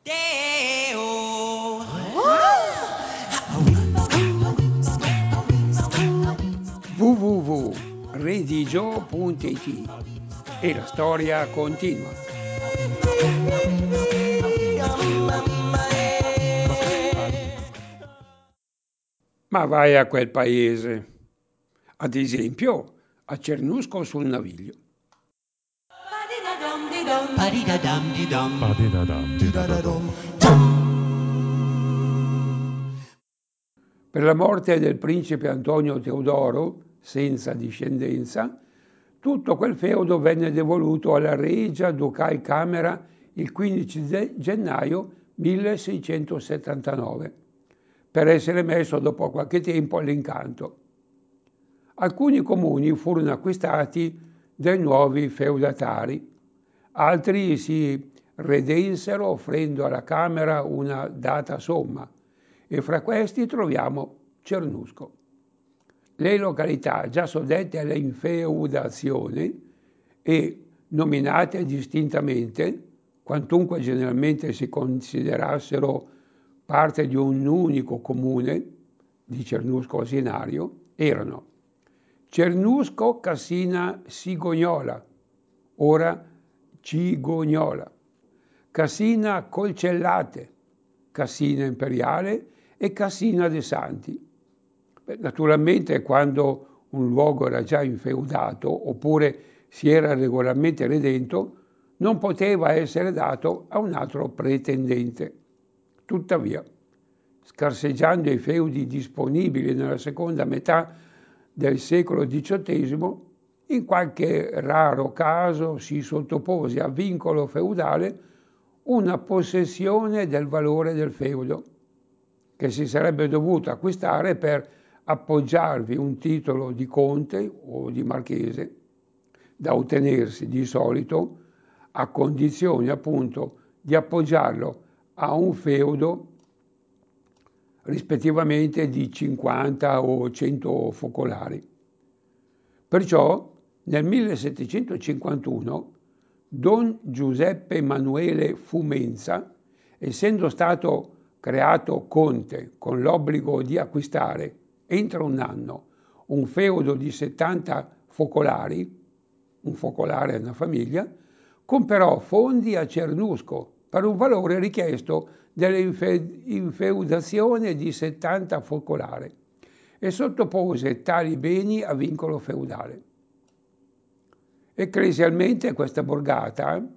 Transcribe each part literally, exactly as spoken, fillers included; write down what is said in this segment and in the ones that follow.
w w w punto redigio punto it e la storia continua. Ma vai a quel paese, ad esempio a Cernusco sul Naviglio. Per la morte del principe Antonio Teodoro, senza discendenza, tutto quel feudo venne devoluto alla Regia Ducal Camera il quindici gennaio milleseicentosettantanove, per essere messo dopo qualche tempo all'incanto. Alcuni comuni furono acquistati dai nuovi feudatari, altri si redensero offrendo alla Camera una data somma, e fra questi troviamo Cernusco. Le località già soggette all'infeudazione e nominate distintamente, quantunque generalmente si considerassero parte di un unico comune di Cernusco Asinario, erano Cernusco Cassina Sigognola, ora Cigognola, Cassina Colcellate, Cassina Imperiale e Cassina de' Santi. Beh, naturalmente quando un luogo era già infeudato oppure si era regolarmente redento, non poteva essere dato a un altro pretendente. Tuttavia, scarseggiando i feudi disponibili nella seconda metà del secolo diciottesimo, in qualche raro caso si sottopose a vincolo feudale una possessione del valore del feudo, che si sarebbe dovuto acquistare per appoggiarvi un titolo di conte o di marchese, da ottenersi di solito a condizione appunto di appoggiarlo a un feudo rispettivamente di cinquanta o cento focolari. Perciò nel millesettecentocinquantuno Don Giuseppe Emanuele Fumenza, essendo stato creato conte con l'obbligo di acquistare entro un anno un feudo di settanta focolari, un focolare è una famiglia, comperò fondi a Cernusco per un valore richiesto dell'infeudazione di settanta focolari e sottopose tali beni a vincolo feudale. Ecclesialmente questa borgata,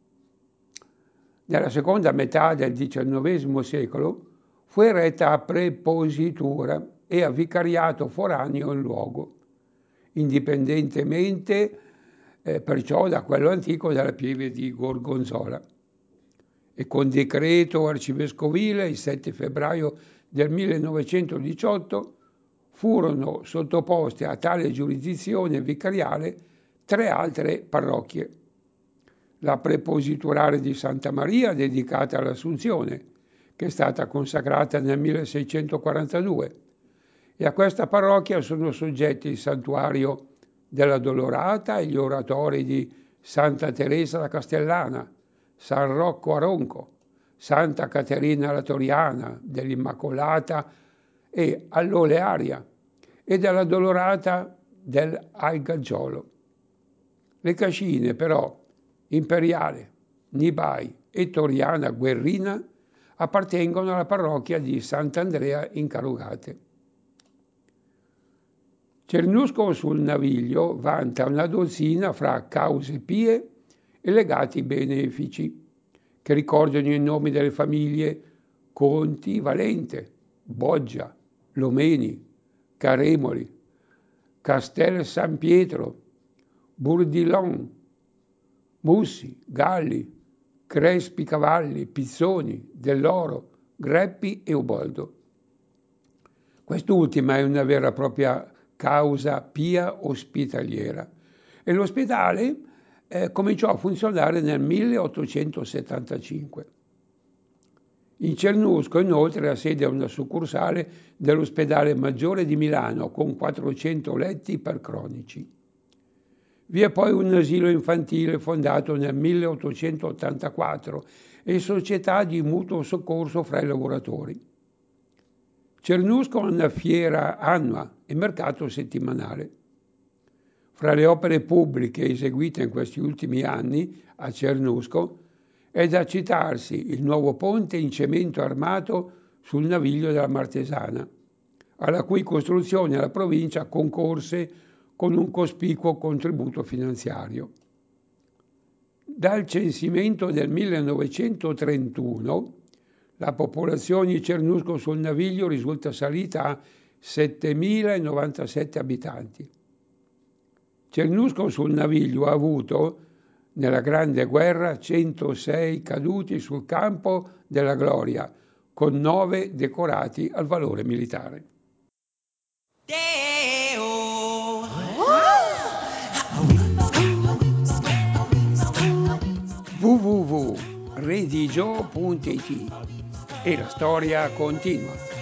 nella seconda metà del diciannovesimo secolo, fu eretta a prepositura e a vicariato foraneo in luogo, indipendentemente eh, perciò da quello antico della pieve di Gorgonzola. E con decreto arcivescovile il sette febbraio del millenovecentodiciotto furono sottoposte a tale giurisdizione vicariale tre altre parrocchie. La prepositurale di Santa Maria, dedicata all'Assunzione, che è stata consacrata nel milleseicentoquarantadue, e a questa parrocchia sono soggetti il santuario della Dolorata e gli oratori di Santa Teresa la Castellana, San Rocco a Ronco, Santa Caterina la Toriana, dell'Immacolata e all'Olearia e della Dolorata dell'Aigaggiolo. Le cascine però, Imperiale, Nibai e Toriana Guerrina, appartengono alla parrocchia di Sant'Andrea in Carugate. Cernusco sul Naviglio vanta una dozzina fra cause pie e legati benefici, che ricordano i nomi delle famiglie Conti Valente, Boggia, Lomeni, Caremoli, Castel San Pietro, Burdillon, Mussi, Galli, Crespi Cavalli, Pizzoni, Dell'Oro, Greppi e Uboldo. Quest'ultima è una vera e propria causa pia ospitaliera e l'ospedale eh, cominciò a funzionare nel milleottocentosettantacinque. In Cernusco inoltre ha sede una succursale dell'ospedale Maggiore di Milano con quattrocento letti per cronici. Vi è poi un asilo infantile fondato nel milleottocentottantaquattro e società di mutuo soccorso fra i lavoratori. Cernusco ha una fiera annua e mercato settimanale. Fra le opere pubbliche eseguite in questi ultimi anni a Cernusco è da citarsi il nuovo ponte in cemento armato sul Naviglio della Martesana, alla cui costruzione la provincia concorse con un cospicuo contributo finanziario. Dal censimento del millenovecentotrentuno la popolazione di Cernusco sul Naviglio risulta salita a settemilanovantasette abitanti. Cernusco sul Naviglio ha avuto, nella Grande Guerra, centosei caduti sul campo della gloria, con nove decorati al valore militare. w w w punto redigio punto it E la storia continua.